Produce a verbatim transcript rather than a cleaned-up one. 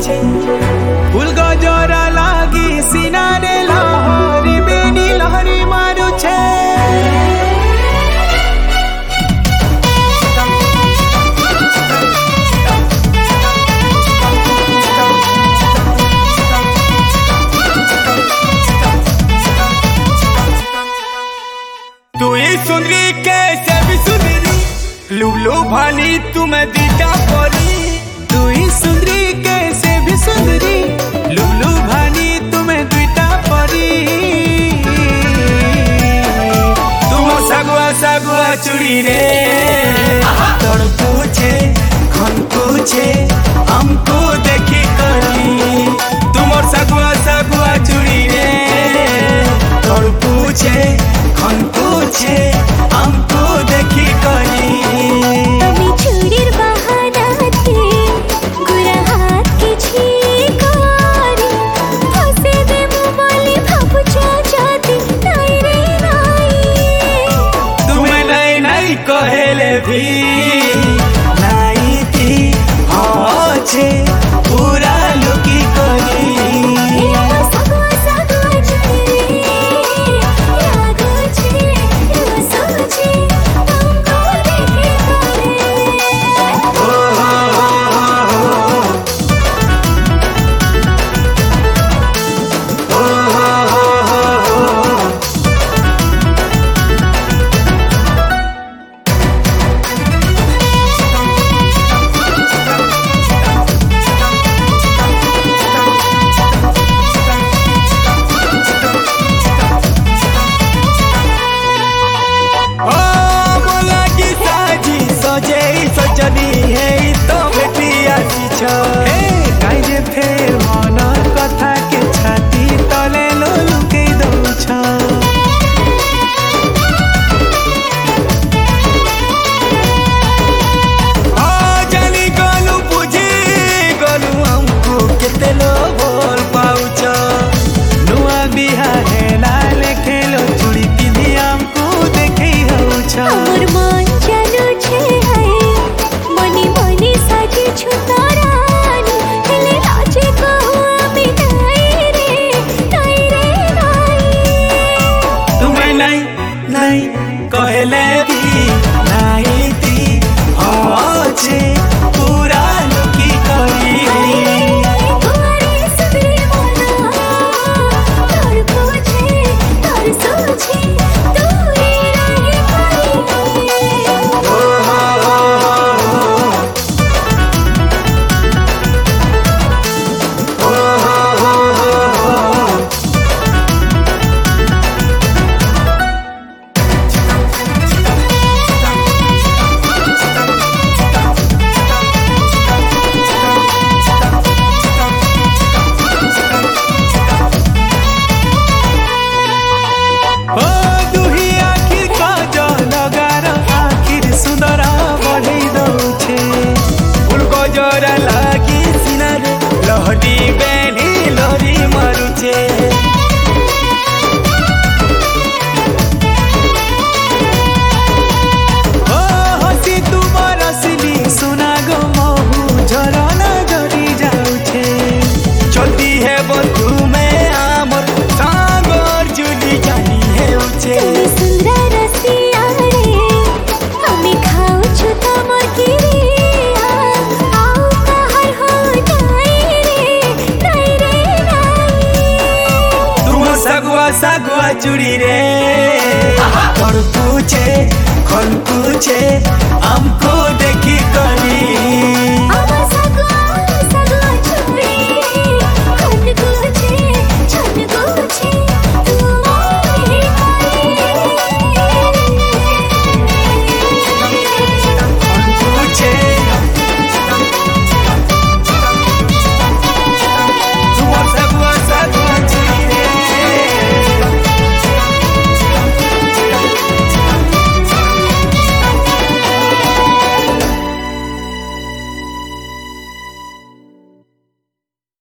पूछे फूल गजरा लागी सिनारे लहरी बेनी लहरी मारुछे तू ही सुंदरी कैसे भी सुंदरी लुलू भानी तुम्हें दीटा परी तू ही सुंदरी कैसे भी सुंदरी लुलू भानी तुम्हें दीटा परी तुम सगुआ सगुआ चुड़ी रे तोड़ पूछे खन पूछे हमको देखी करी तुम सगुआ सगुआ चुड़ी रे तोड़ पूछे खन पूछे हमको देखी करी আমি চুরির বাহানাতে গোরা হাতকে ছি করি ফসে দেব বলে ভাবছ যদি নাই রে নাই তুমি নাই নাই কহেলে भी নাই थी আছে पूरा लुकी करी সগুয়া সগুয়া চুরি লাগো ছে রসছে हमको देखे ओ बोला कि साजी सजे सजनी है तो बेटी आसी छ हे काई जे फेर मनर कथा के छाती तले लो लुके दउ छ ओ जानी गलु बुझी गलु हमको केते लो बोल पाउछ नुआ बिहा हेला लेखेलो चूड़ी पिंधी हमको देखै हउछ আমার মন জানুছে হায় মনে মনে সাজিছু তরানি হেলে লাজে কহু আমি নাই রে নাই রে নাই तुम्हें नहीं नहीं कहले भी नहीं थी अच्छे पूरा लुकी करी তোমারে সুদরে মনা তোর বুঝে তোর সোচে তুই রাগে করি ओ दुही आखिर काज लगार आखिर सुंदर बढ़ई दउछे फूल गजरा लागी सिनारे लहरी बेनी लहरी मारुछे ओ हसी तुमर असली सुना गो महू झरना झरी जाउछे चलती है बंधु में आमर सागर जुली जानी है उछे তুমি সুন্দর রসিয়া রে আমি খাউছু তোমার কিরিয়া আউ কাহার হো নাই রে নাই রে নাই तुम सगुआ सगुआ चुड़ी रे और पूछे खन पूछे हमको